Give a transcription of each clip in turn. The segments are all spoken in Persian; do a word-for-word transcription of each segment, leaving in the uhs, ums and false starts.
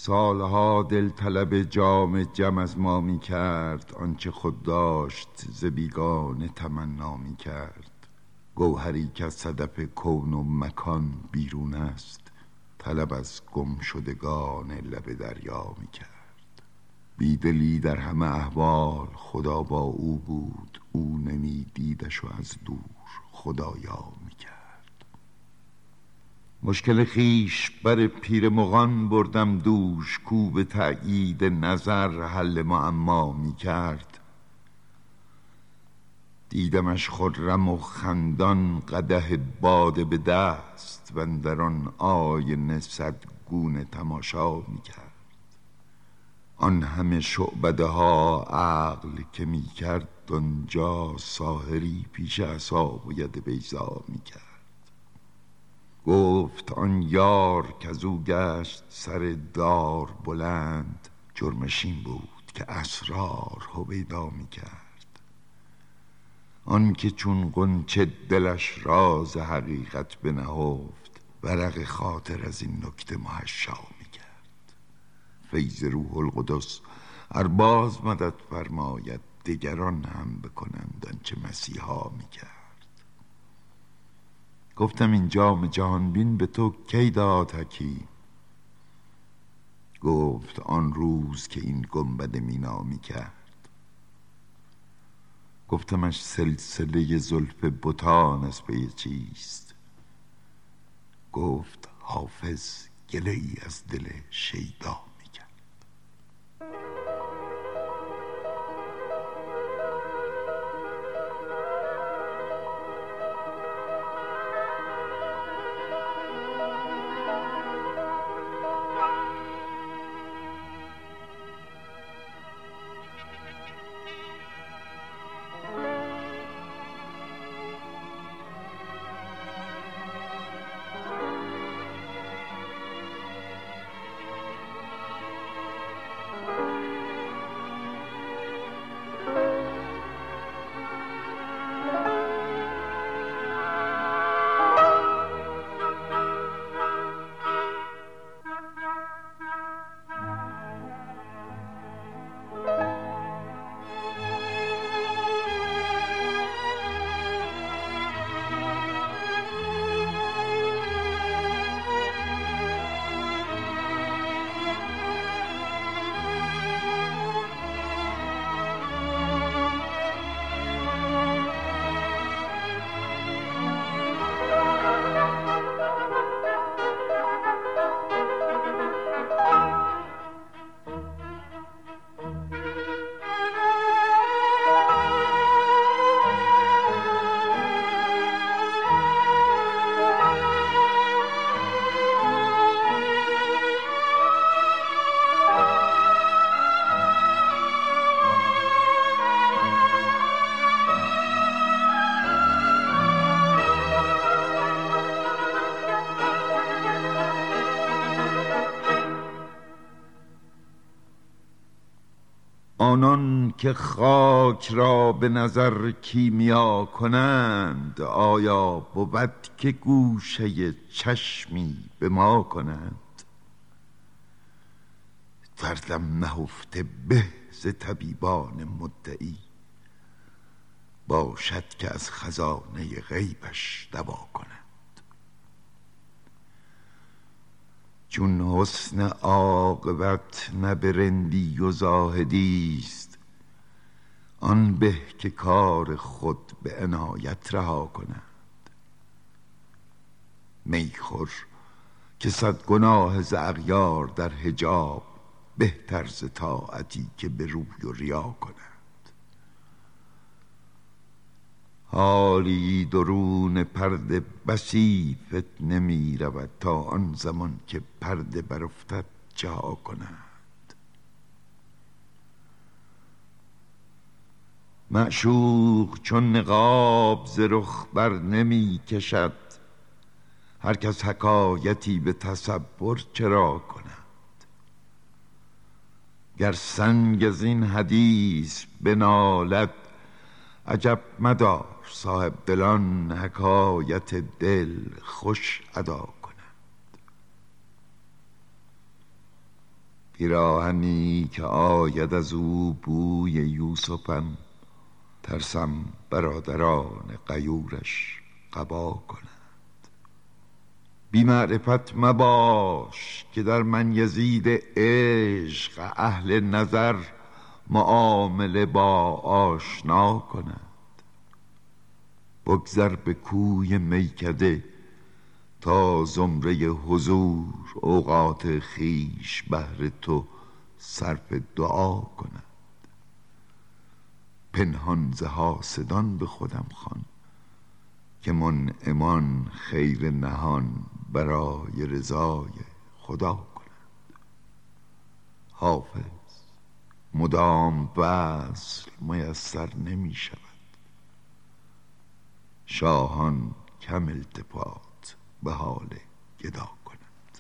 سالها دل طلب جام جم از ما می کرد، آنچه خود داشت ز بیگانه تمنا می کرد. گوهری که از صدف کون و مکان بیرون است، طلب از گم شدگان لب دریا می کرد. بیدلی در همه احوال خدا با او بود، او نمی دیدش و از دور خدایا می کرد. مشکل خویش بر پیر مغان بردم دوش، کو به تأیید نظر حل معما می کرد. دیدمش خرم و خندان قدح باده به دست، و اندر آن آینه صد گونه تماشا می کرد. آن همه شعبده ها عقل که می کرد آنجا، ساحری پیش عصا و ید بیضا می کرد. گفت آن یار کز او گشت سر دار بلند، جرمش این بود که اسرار هویدا می کرد. آن که چون غنچه دلش راز حقیقت بنهفت، ورق خاطر از این نکته محشا می کرد. فیض روح القدس ار باز مدد فرماید، دگران هم بکنند آنچه مسیحا می کرد. گفتم این جام جهان بین به تو کی داد حکیم؟ گفت آن روز که این گنبد مینا می کرد. گفتمش سلسله زلف بتان از پی چیست؟ گفت حافظ گله ای از دل شیدا می کرد. آنان که خاک را به نظر کیمیا کنند، آیا بود که گوشه چشمی به ما کنند؟ دردم نهفته به ز طبیبان مدعی، باشد که از خزانه غیبش دوا کنند. چون حسن عاقبت نه به رندی و زاهدی است، آن به که کار خود به عنایت رها کنند. میخور که صد گناه ز اغیار در حجاب، بهتر ز طاعتی که به روی و ریا کنند. حالی درون پرده بسی فتنه می رود، تا آن زمان که پرده برافتد جا کنند. معشوق چون نقاب ز رخ بر نمی کشد، هر کس حکایتی به تصور چرا کند؟ گر سنگ از این حدیث بنالد، عجب مدار صاحب دلان حکایت دل خوش ادا کنند. پیراهنی که آید از او بوی یوسفم، ترسم برادران غیورش قبا کنند. بی معرفت مباش که در من یزید عشق اهل نظر معامله با آشنا کنند. بگذر به کوی میکده تا زمره حضور اوقات خیش بهر تو صرف دعا کنند. پنهان ز حاسدان به خودم خوان که منعمان خیر نهان برای رضای خدا کنند. حافظ مدام وصل میسر نمی شود، شاهان کم التفات به حال گدا کنند.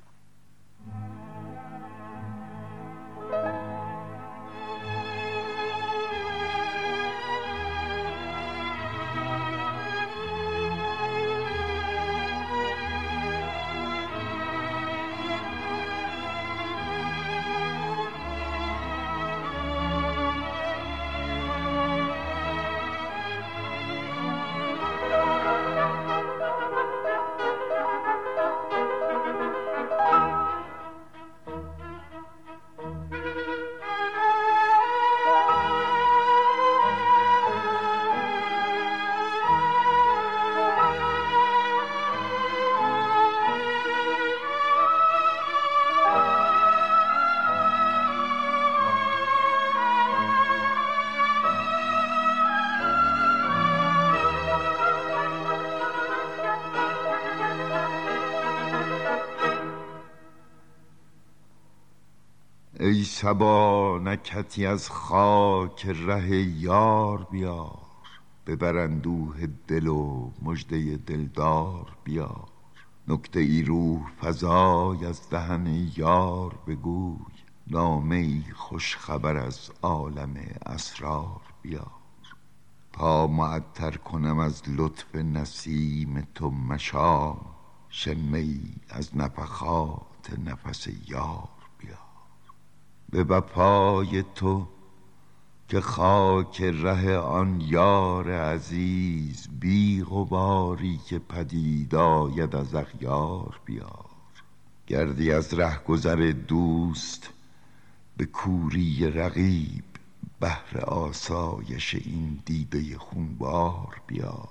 ای صبا نکهتی از خاک ره یار بیار، ببر اندوه دل و مژده دلدار بیار. نکته ای روح فزای از دهن یار بگوی، نامه ای خوش خبر از عالم اسرار بیار. تا معطر کنم از لطف نسیم تو مشام، شمه ای از نفخات نفس یار بیار. به وفای تو که خاک ره آن یار عزیز، بی غباری که پدید آید از اغیار بیار. گردی از رهگذر دوست به کوری رقیب، بهر آسایش این دیده خونبار بیار.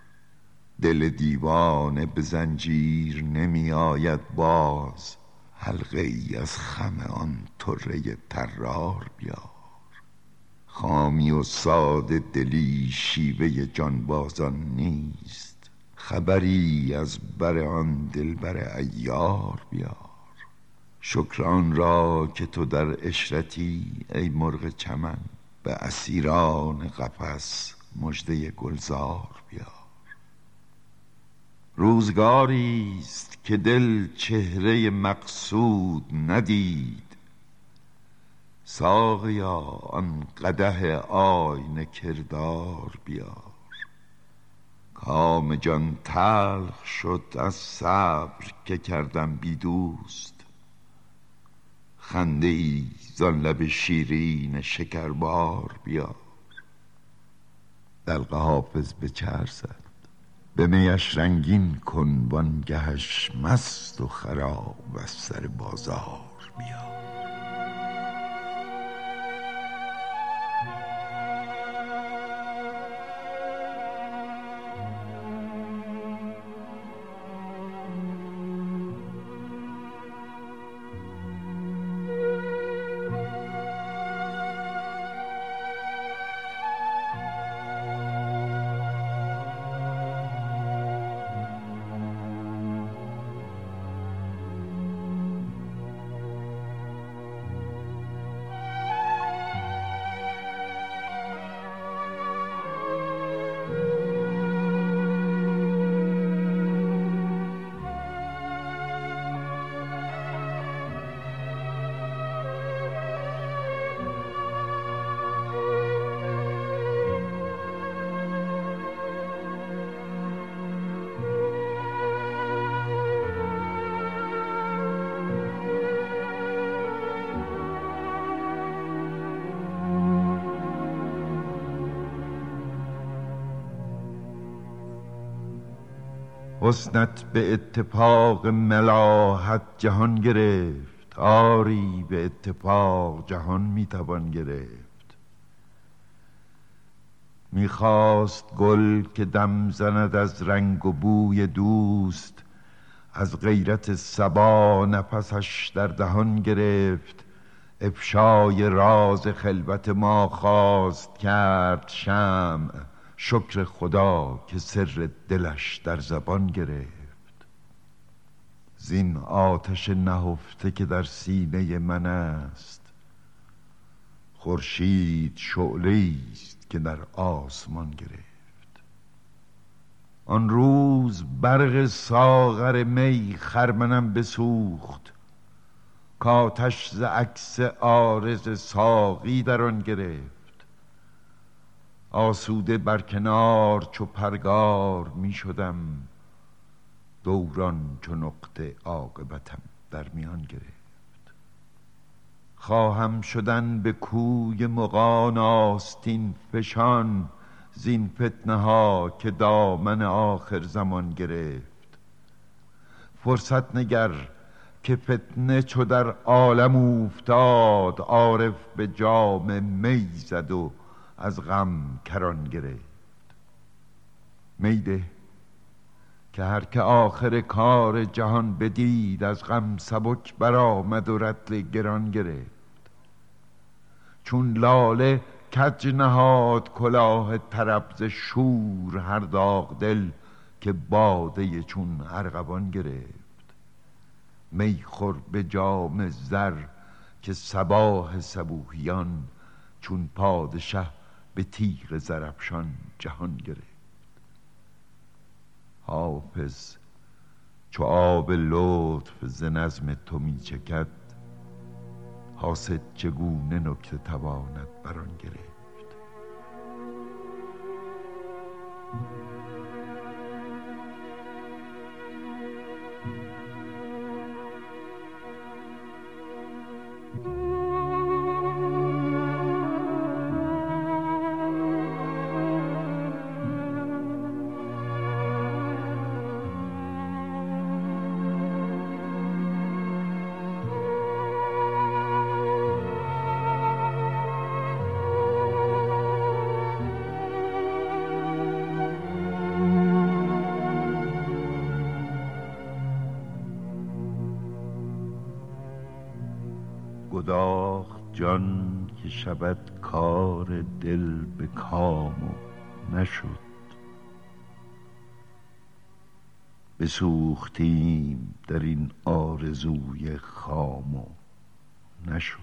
دل دیوانه به زنجیر نمی آید باز، حلقه ای از خم آن طره طرار بیار. خامی و ساده دلی شیوه جانبازان نیست، خبری از بر آن دلبر عیار بیار. شکران را که تو در عشرتی ای مرغ چمن، به اسیران قفس مژده گلزار بیار. روزگاریست که دل چهره مقصود ندید، ساقیا آن قدح آینه کردار بیار. کام جان تلخ شد از صبر که کردم بی دوست، خنده ای زان لب شیرین شکربار بیار. دلق حافظ به چر زد، به میش رنگین کن وانگهش مست و خراب از سر بازار بیار. حسنت به اتفاق ملاحت جهان گرفت، آری به اتفاق جهان میتوان گرفت. میخواست گل که دم زند از رنگ و بوی دوست، از غیرت صبا نفسش در دهان گرفت. افشای راز خلوت ما خواست کرد شمع، شکر خدا که سر دلش در زبان گرفت. زین آتش نهفته که در سینه من است، خورشید شعله‌ای است که در آسمان گرفت. آن روز برق ساغر می خرمنم بسوخت، کآتش ز عکس عارض ساقی در آن گرفت. آسوده بر کنار چو پرگار می شدم، دوران چو نقطه عاقبتم در میان گرفت. خواهم شدن به کوی مغان آستین فشان، زین فتنه ها که دامن آخر زمان گرفت. فرصت نگر که فتنه چو در عالم اوفتاد، عارف به جام می زد و از غم کران گرفت. می ده که هر که آخر کار جهان بدید، از غم سبک برآمد و رطل گران گرفت. چون لاله کج نهاد کلاه طرب ز شور، هر داغ دل که باده چون ارغوان گرفت. می خور به جام زر که صباح صبوحیان، چون پادشه به تیغ زرافشان جهان گرفت. حافظ چو آب لطف ز نظم تو می چکد، حاسد چگونه نکته تواند بر آن گرفت. گداخت جان که شود کار دل به کام و نشد، بسوختیم در این آرزوی خام و نشد.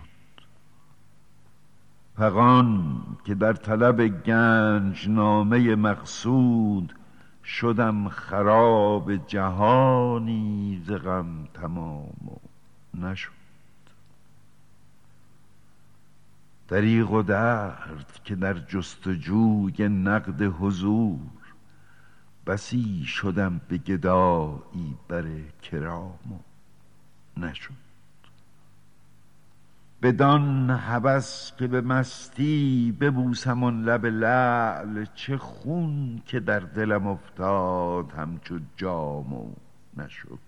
فغان که در طلب گنج نامه مقصود، شدم خراب جهانی ز غم تمام و نشد. دریغ و درد که در جستجوی نقد حضور، بسی شدم به گدایی بر کرام و نشد. بدان هوس که به مستی ببوسم آن لب لعل، چه خون که در دلم افتاد همچو جام و نشد.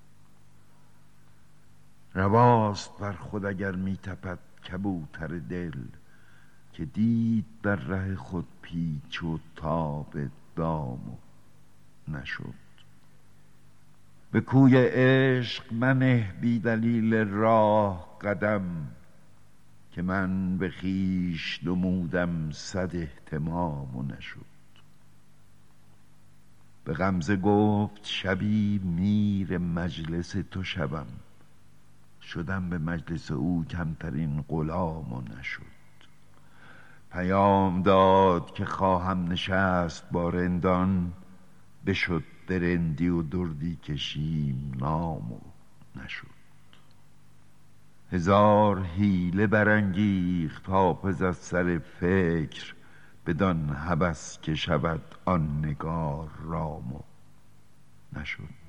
رواست بر خود اگر می تپد کبوتر دل، که دید در ره خود پیچ و تاب دام و نشد. به کوی عشق منه بی دلیل راه قدم، که من به خویش نمودم صد اهتمام و نشد. به غمزه گفت شبی میر مجلس تو شوم، شدم به مجلس او کمترین غلام و نشد. پیام داد که خواهم نشست با رندان، بشد درندی و دردی کشیم نام و نشد. هزار حیله برانگیخت حافظ از سر فکر، بدان هوس که شود آن نگار رام و نشد.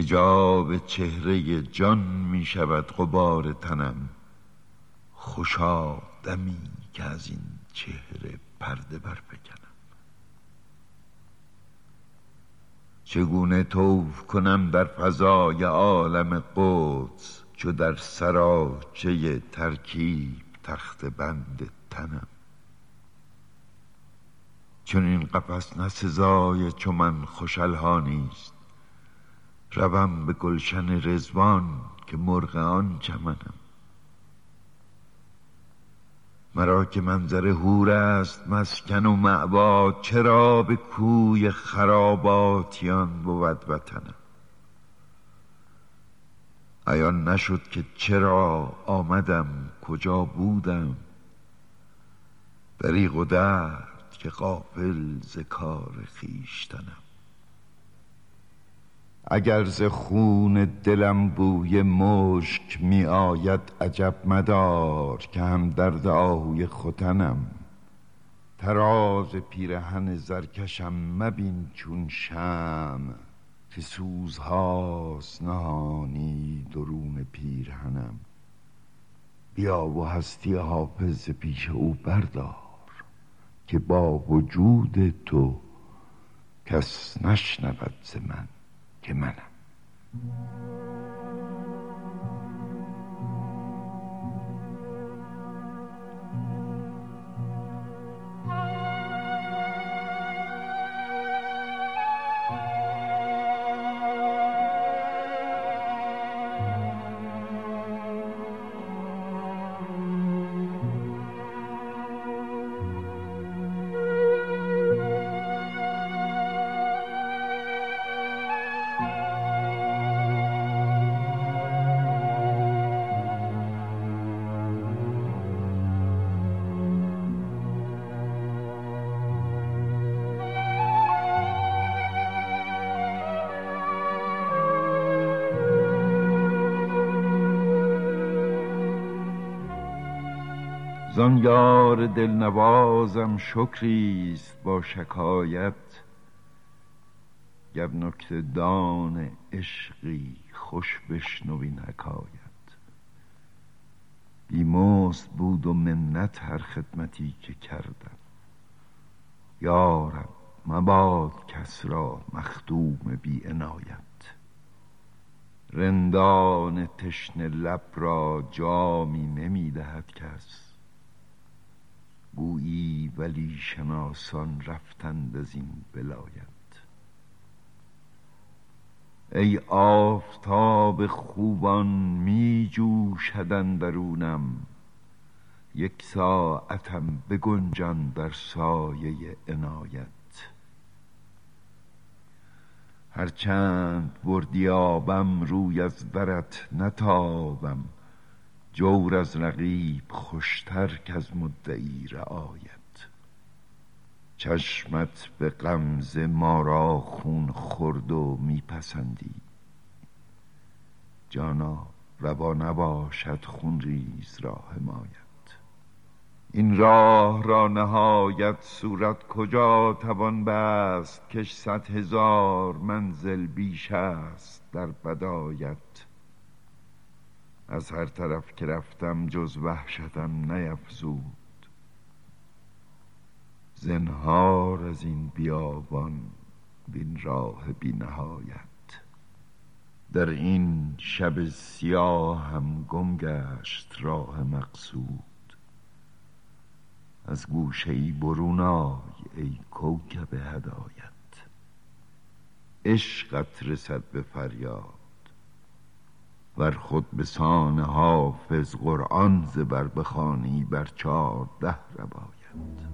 حجاب چهره جان می شود غبار تنم. خوشا دمی که از این چهره پرده برفکنم. چگونه طوف کنم در فضای عالم قدس، چو در سراچه ترکیب تخت بند تنم. چون این قفس نه سزای چو من خوش الحانیست، روم به گلشن رضوان که مرغ آن چمنم. مرا که منظر حور است مسکن و مأوا، چرا به کوی خراباتیان بود وطنم. عیان نشد که چرا آمدم کجا بودم، دریغ و درد که غافل ز کار خویشتنم. اگر ز خون دلم بوی مشک می آید عجب مدار، که هم درد آهوی ختنم. طراز پیرهن زرکشم مبین چون شمع، که سوزهاست نهانی درون پیرهنم. بیا و هستی حافظ پیش او بردار، که با وجود تو کس نشنود ز من که منم. زان یار دلنوازم شکریست با شکایت، گر نکته دان عشقی خوش بشنو این حکایت. بیمزد بود و منت هر خدمتی که کردم، یارب مباد کس را مخدوم بی عنایت. رندان تشنه لب را جامی نمی دهد کس، گویی ولی شناسان رفتند از این ولایت. ای آفتاب خوبان می جوشد اندرونم، یک ساعتم بگنجان در سایه عنایت. هرچند بردی آبم روی از درت نتابم، جور از رقیب خوشتر که از مدعی رعایت. چشمت به غمزه ما را خون خورد و میپسندی، جانا روا نباشد خون ریز را حمایت. این راه را نهایت صورت کجا توان بست، کش صد هزار منزل بیش است در بدایت. از هر طرف که رفتم جز وحشتم نیفزود، زنهار از این بیابان بین راه بی نهایت. در این شب سیاه هم گم گشت راه مقصود، از گوشه‌ای برون آی ای کوکب هدایت. عشقت رسد به فریاد ور خود به سان حافظ قرآن ز بر بخوانی بر چارده ربایت.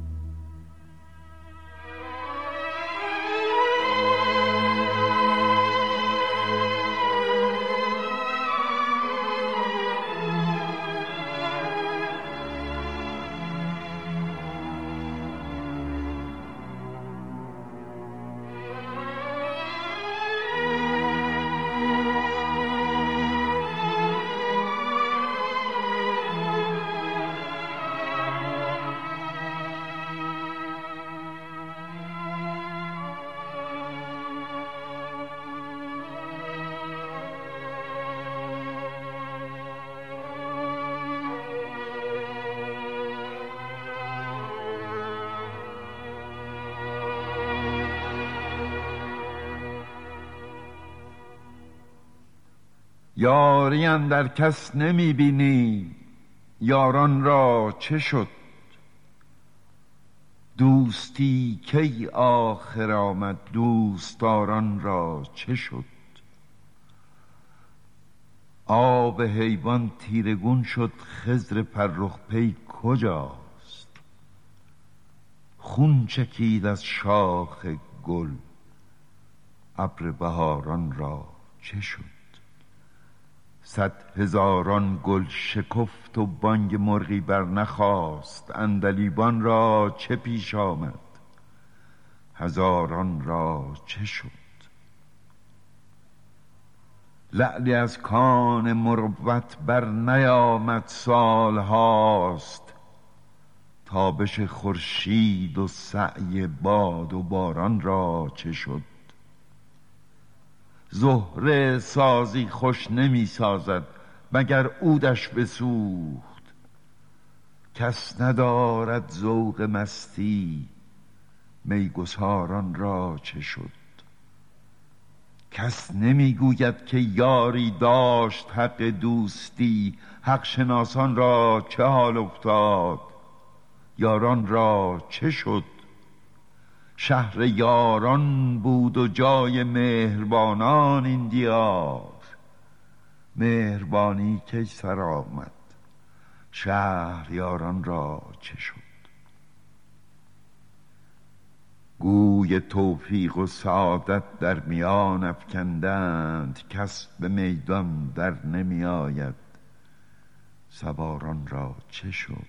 یاری اندر کس نمی بینی، یاران را چه شد؟ دوستی کی آخر آمد، دوستداران را چه شد؟ آب حیوان تیرگون شد، خضر فرخ پی کجاست؟ خون چکید از شاخ گل، ابر بهاران را چه شد؟ صد هزاران گل شکفت و بانگ مرغی بر نخاست، عندلیبان را چه پیش آمد، هزاران را چه شد؟ لعلی از کان مروت بر نیامد سال هاست، تابش خورشید و سعی باد و باران را چه شد؟ زهره سازی خوش نمی سازد، مگر عودش بسوخت؟ کس ندارد ذوق مستی، میگساران را چه شد؟ کس نمی گوید که یاری داشت حق دوستی، حق شناسان را چه حال افتاد، یاران را چه شد؟ شهر یاران بود و جای مهربانان این دیار، مهربانی کی سر آمد، شهریاران را چه شد؟ گوی توفیق و سعادت در میان افکندند، کس به میدان در نمی آید، سواران را چه شد؟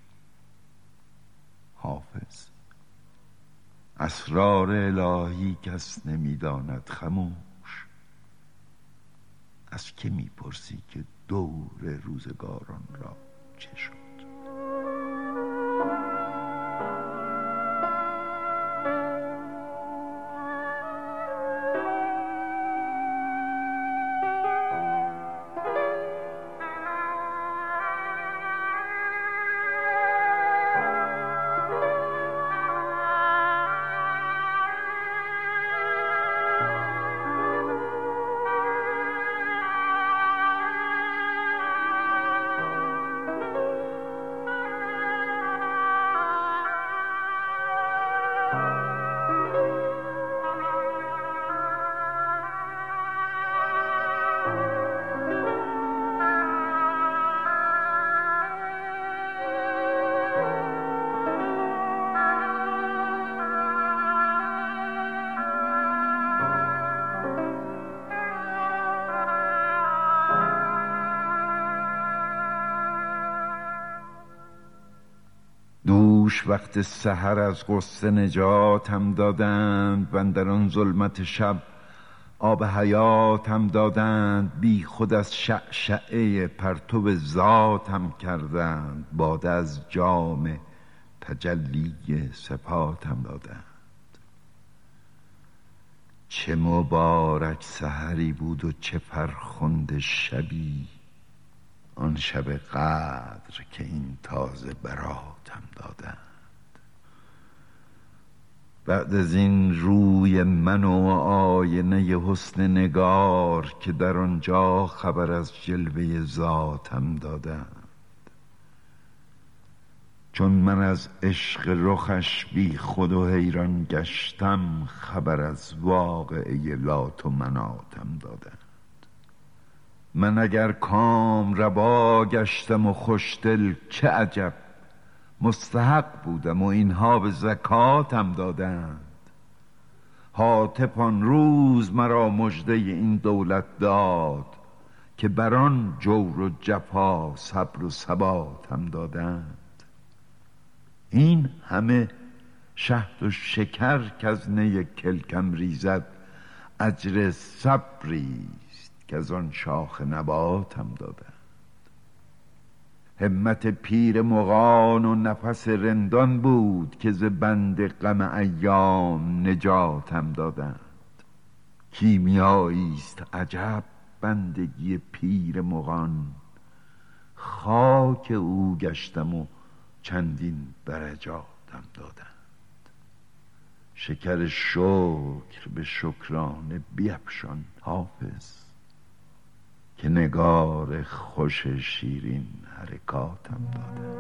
حافظ. اسرار الهی کس نمی داند، خموش از که می پرسی که دور روزگاران را چه شد؟ دوش وقت سحر از غصه نجاتم دادند، و اندر آن ظلمت شب آب حیاتم دادند. بی خود از شعشعه پرتو ذاتم کردند، باده از جام تجلی صفاتم دادند. چه مبارک سحری بود و چه فرخنده شبی، آن شب قدر که این تازه براتم دادند. بعد از این روی من و آینه حسن نگار، که در آنجا خبر از جلوه ذاتم دادند. چون من از عشق رخش بی خود و حیران گشتم، خبر از واقعه لات و مناتم دادند. من اگر کام ربا گشتم و خوشدل چه عجب، مستحق بودم و اینها به زکاتم دادند. هاتف آن روز مرا مژده این دولت داد، که بران جور و جفا صبر و ثباتم دادند. این همه شهد و شکر کز نی کلکم ریزد، اجر صبریست که از آن شاخ نباتم دادند. همت پیر مغان و نفس رندان بود، که ز بند غم ایام نجاتم دادند. کیمیاییست عجب بندگی پیر مغان، خاک او گشتم و چندین درجاتم دادند. شکر شکر به شکرانه بیفشان حافظ، که نگار خوش شیرین حرکاتم داده.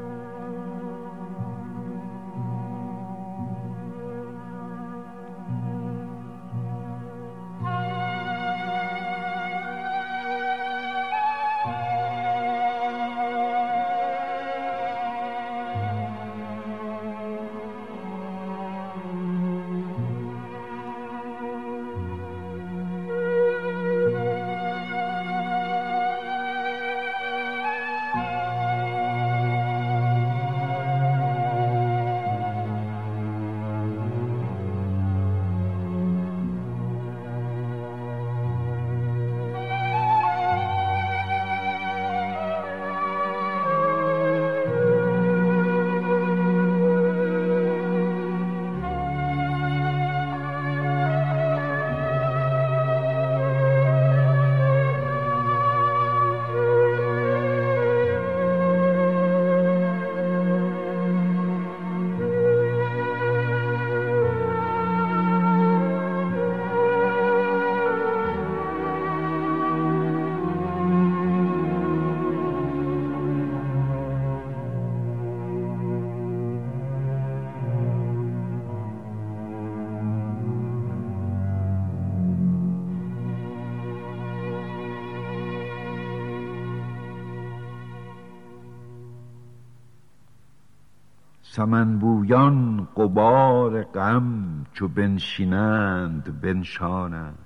سمن بویان غبار غم چو بنشینند بنشانند،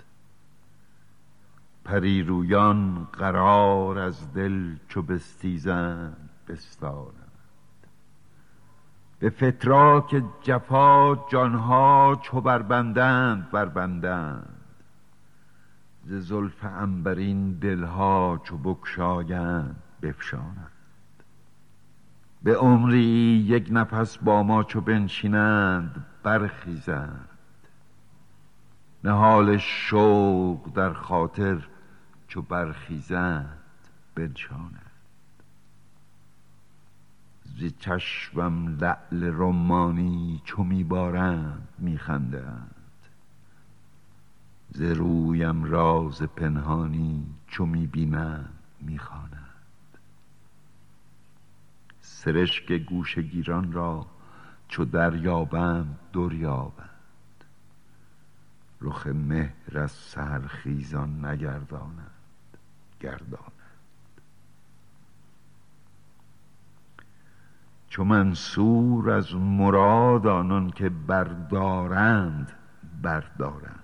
پری رویان قرار از دل چو بستیزند بستانند. به فتراک جفا جانها چو بربندند بربندند، ز زلف عنبرین دلها چو بگشایند بفشانند. به عمری یک نفس با ما چو بنشینند برخیزند، نهال شوق در خاطر چو برخیزند بنشانند. ز چشمم لعل رمانی چو میبارند میخندند، ز رویم راز پنهانی چو میبینند میخوانند. سرشک گوشه گیران را چو دریابند دریابند، رخ مهر از سحرخیزان نگردانند گردانند. چو منصور از مراد آنان که بردارند بردارند،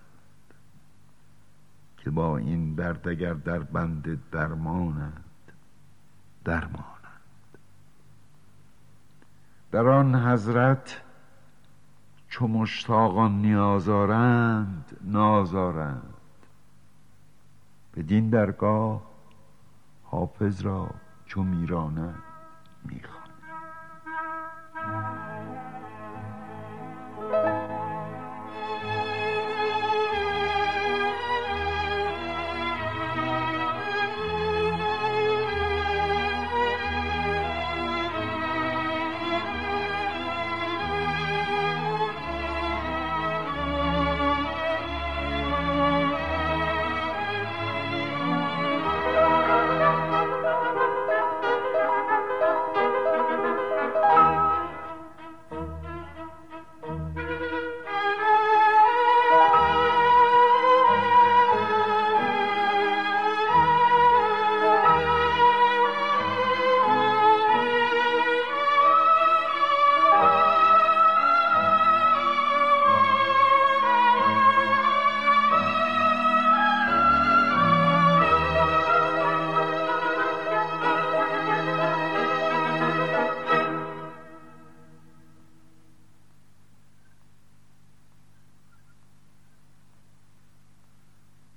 که با این درد اگر در بند درمانند درمانند. در آن حضرت چو مشتاقان نیازارند نازارند، بدین درگاه حافظ را چو میرانند میخوانند.